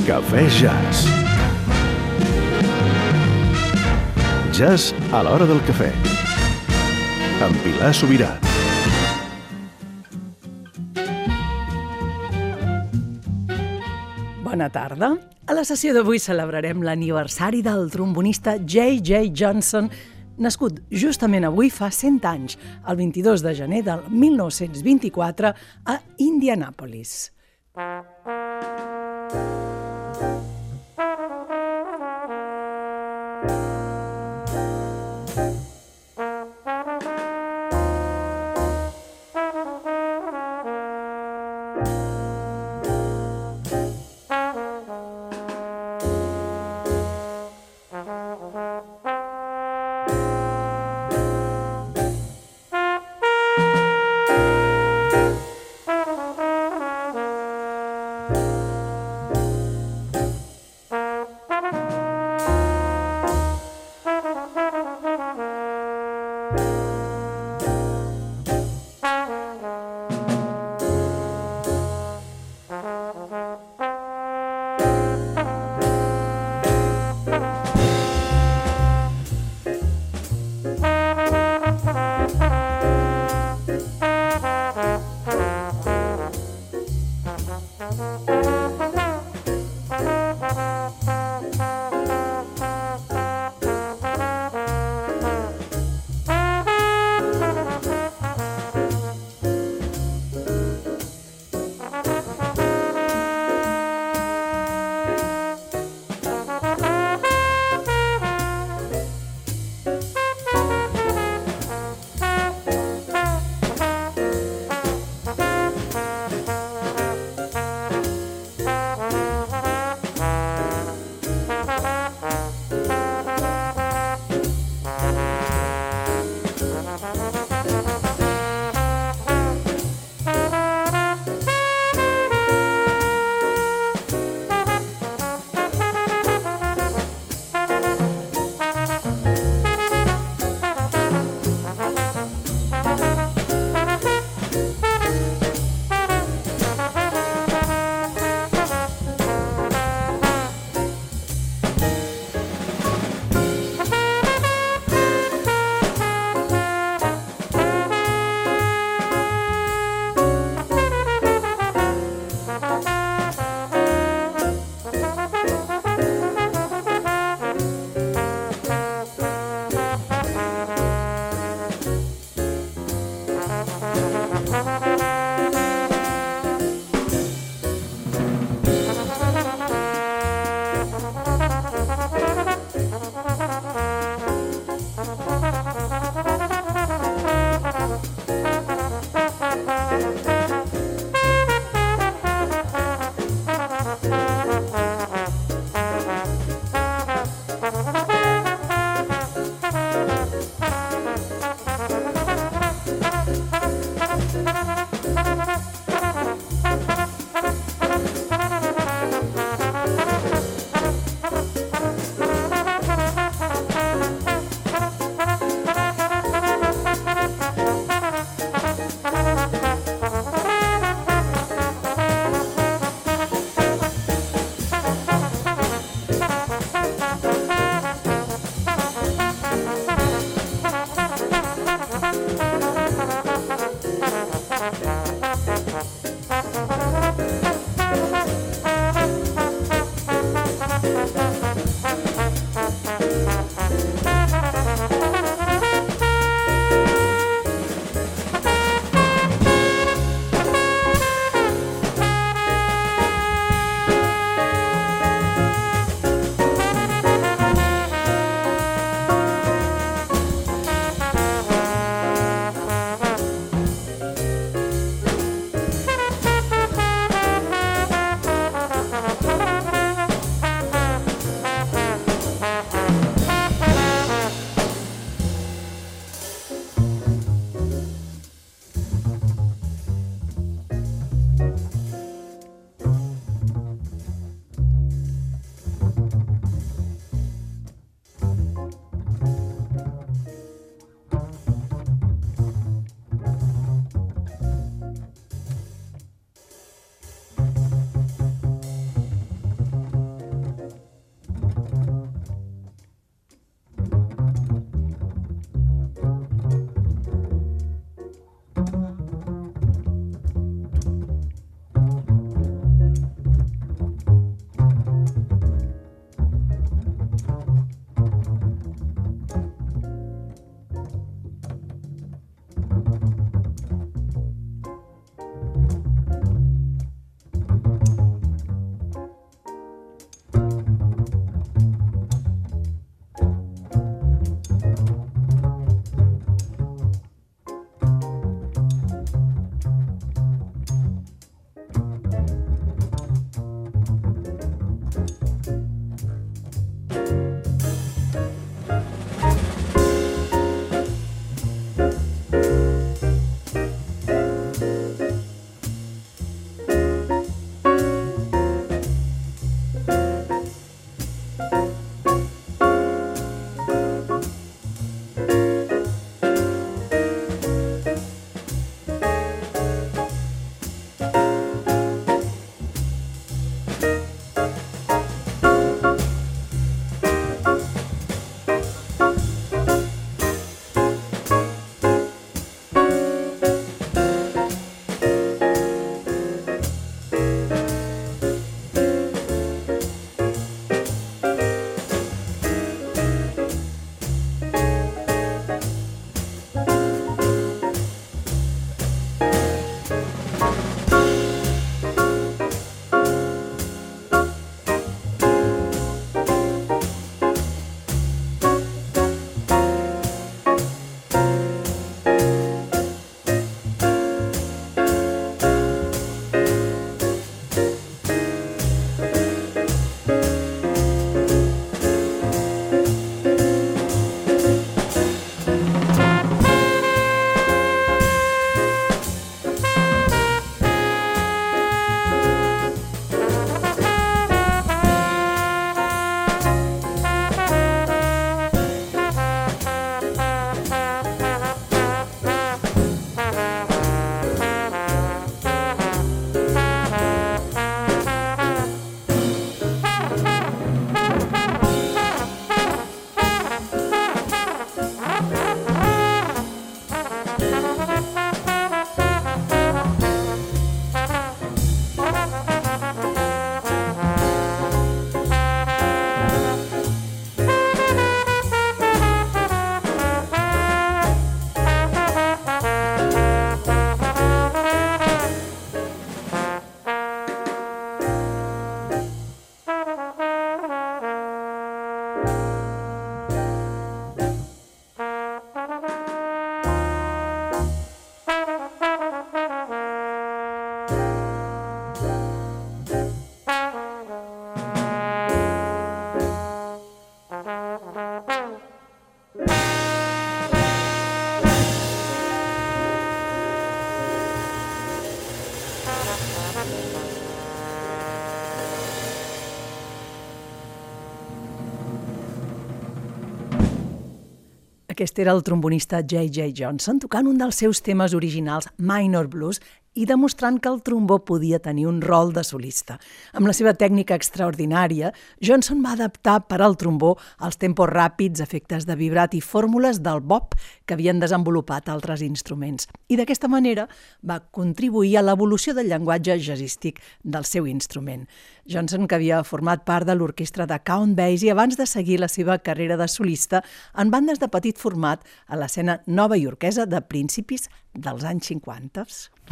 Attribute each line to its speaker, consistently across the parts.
Speaker 1: Cafè Jazz. Jazz a l'hora del cafè. Amb Pilar Sobirà.
Speaker 2: Bona tarda. A la sessió d'avui celebrarem l'aniversari del trombonista J.J. Johnson, nascut justament avui fa 100 anys, el 22 de gener del 1924, a Indianàpolis. Aquest era el trombonista J.J. Johnson tocant un dels seus temes originals, Minor Blues, i demostrant que el trombó podia tenir un rol de solista. Amb la seva tècnica extraordinària, Johnson va adaptar per al trombó els tempos ràpids, efectes de vibrat i fórmules del bop que havien desenvolupat altres instruments. I d'aquesta manera va contribuir a l'evolució del llenguatge jazzístic del seu instrument. Johnson, que havia format part de l'orquestra de Count Basie abans de seguir la seva carrera de solista en bandes de petit format a l'escena novaiorquesa de principis dels anys 50.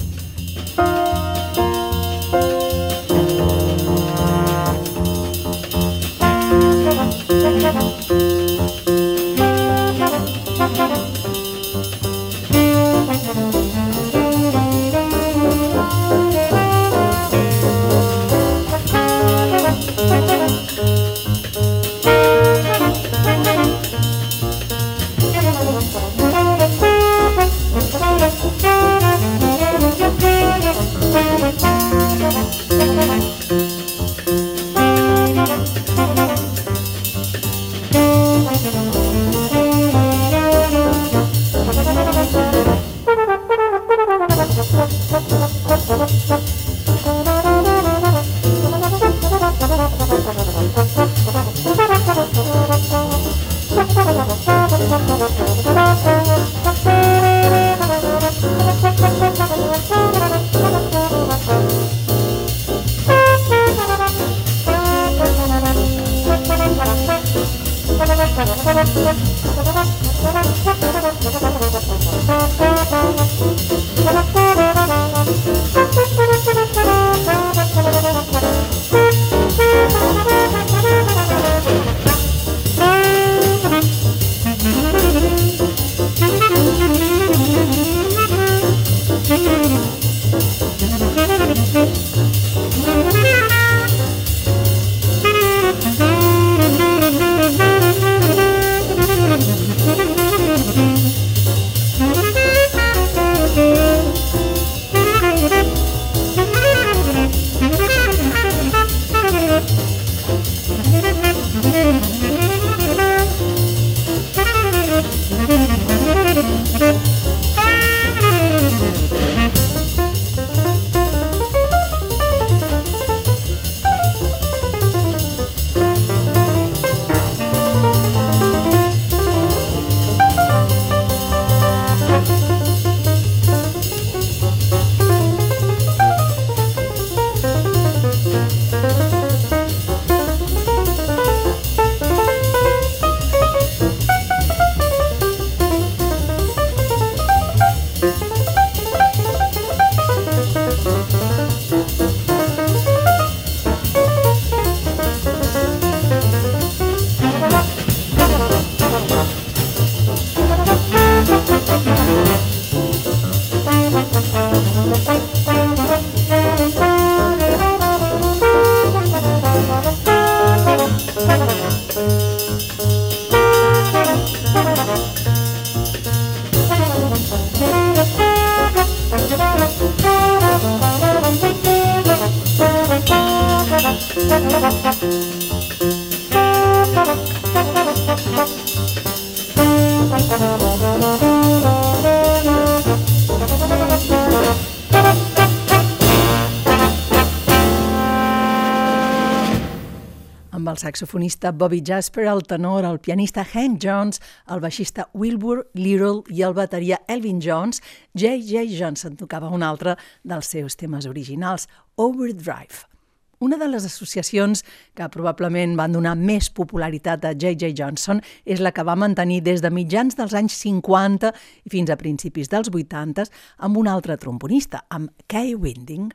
Speaker 2: Amb el saxofonista Bobby Jasper, el tenor, el pianista Hank Jones, el baixista Wilbur Little i el bateria Elvin Jones, J.J. Johnson tocava un altre dels seus temes originals, Overdrive. Una de les associacions que probablement van donar més popularitat a J.J. Johnson és la que va mantenir des de mitjans dels anys 50 i fins a principis dels 80 amb un altre trombonista, amb Kay Winding.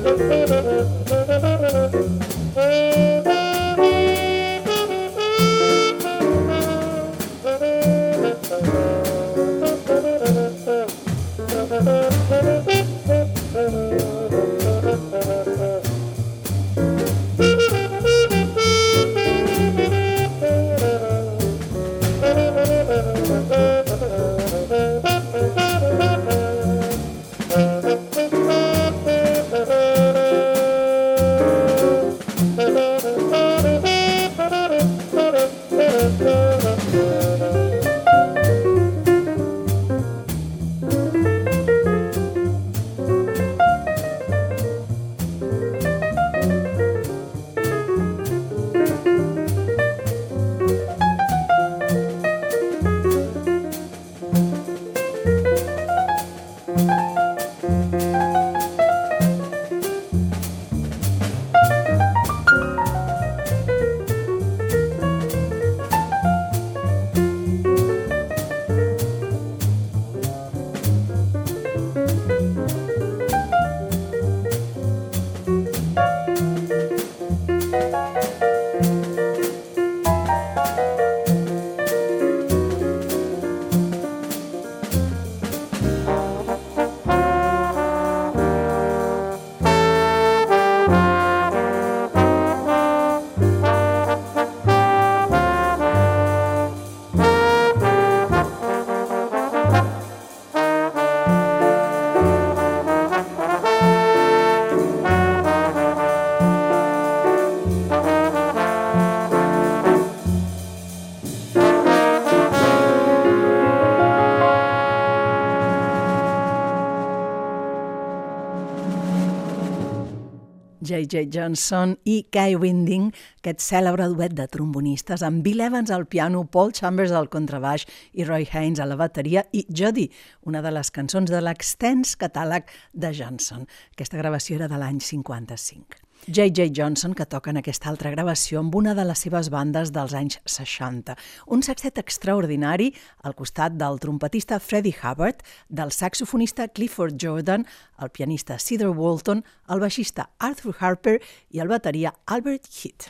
Speaker 2: J.J. Johnson i Kai Winding, aquest cèlebre duet de trombonistes amb Bill Evans al piano, Paul Chambers al contrabaix i Roy Haynes a la bateria i Jody, una de les cançons de l'extens catàleg de Johnson. Aquesta gravació era de l'any 55. J.J. Johnson, que toca en aquesta altra gravació amb una de les seves bandes dels anys 60. Un sextet extraordinari al costat del trompetista Freddie Hubbard, del saxofonista Clifford Jordan, el pianista Cedar Walton, el baixista Arthur Harper i el bateria Albert Heath.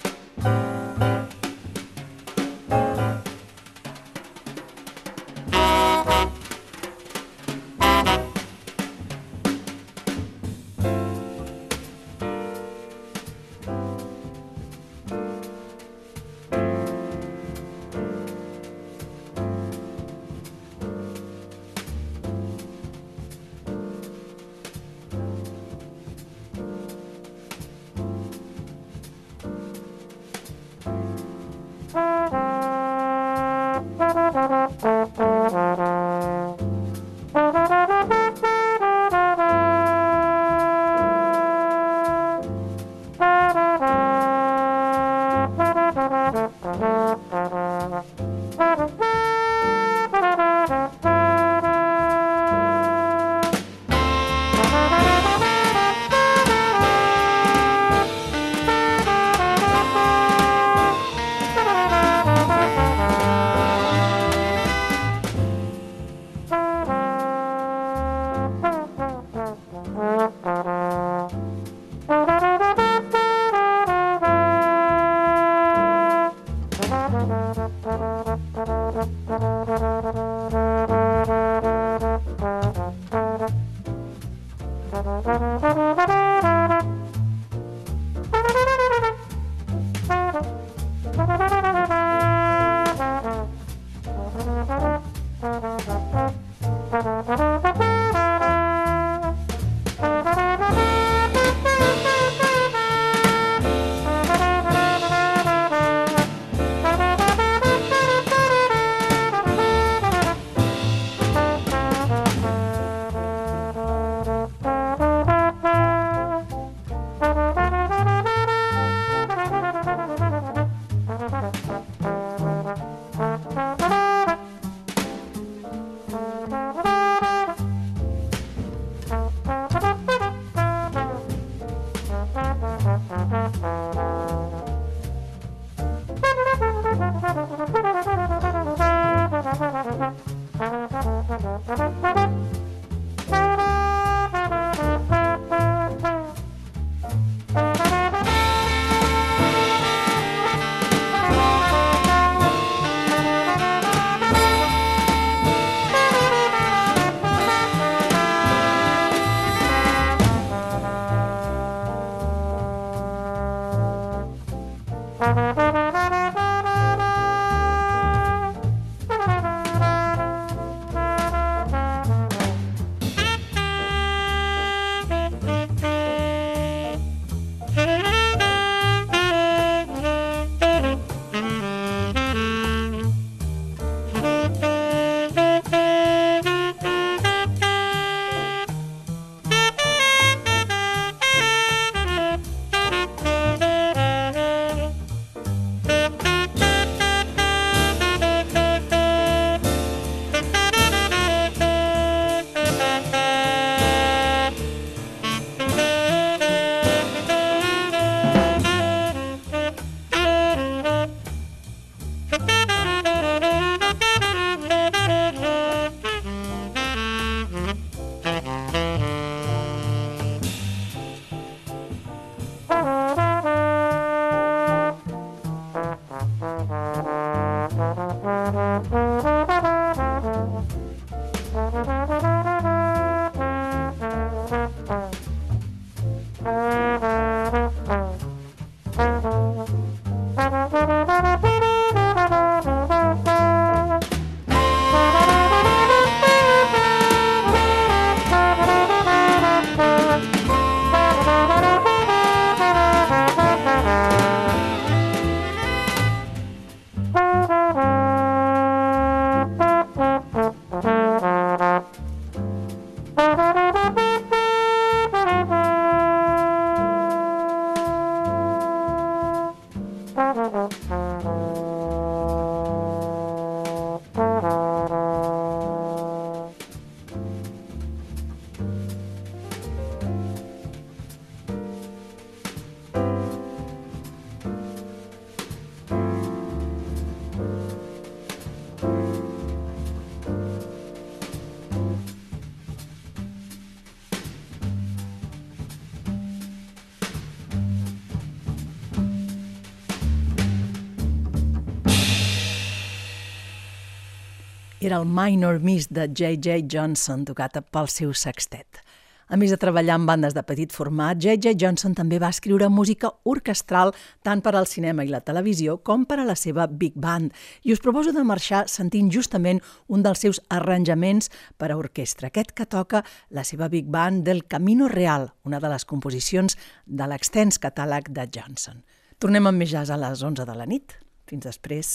Speaker 2: Era el Minor Miss de J.J. Johnson, tocat pel seu sextet. A més de treballar en bandes de petit format, J.J. Johnson també va escriure música orquestral tant per al cinema i la televisió com per a la seva Big Band. I us proposo de marxar sentint justament un dels seus arranjaments per a orquestra, aquest que toca la seva Big Band del Camino Real, una de les composicions de l'extens catàleg de Johnson. Tornem amb més jazz a les 11 de la nit. Fins després.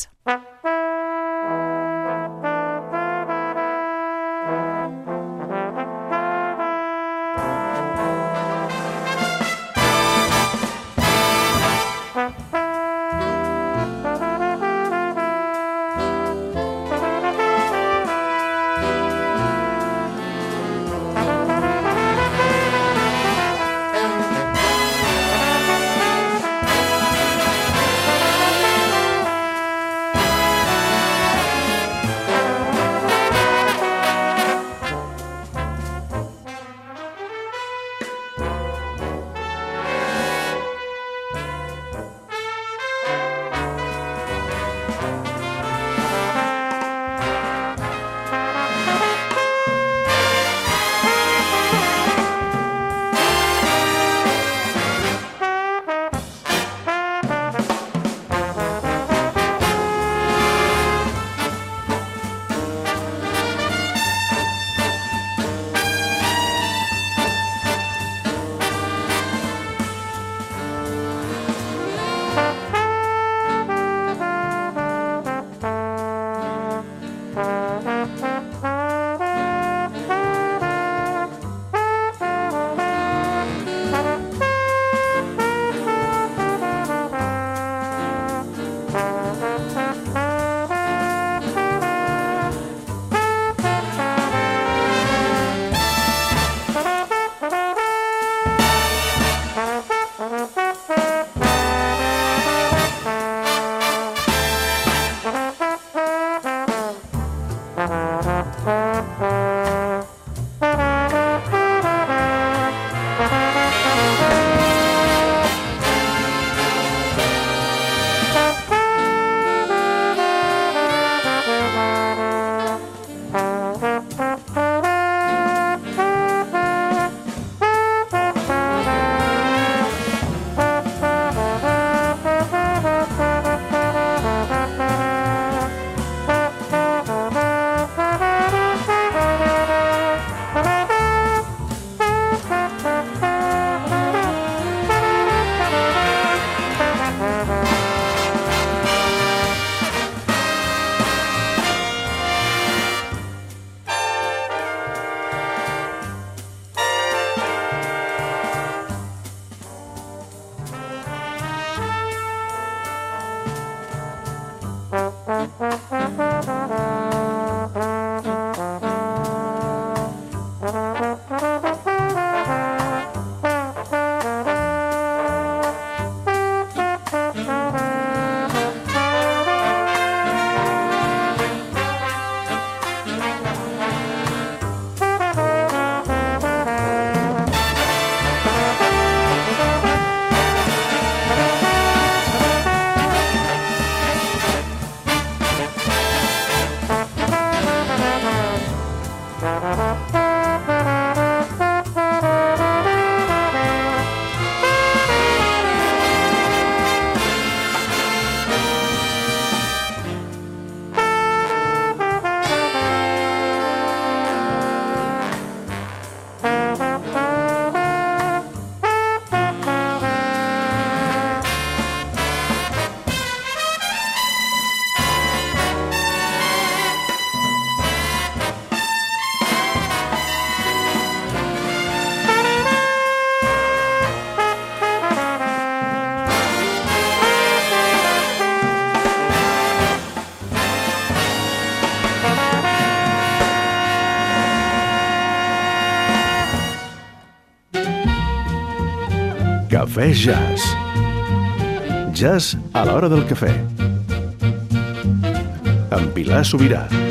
Speaker 1: Cafè Jazz. Jazz a l'hora del cafè. Amb Pilar Sobirà.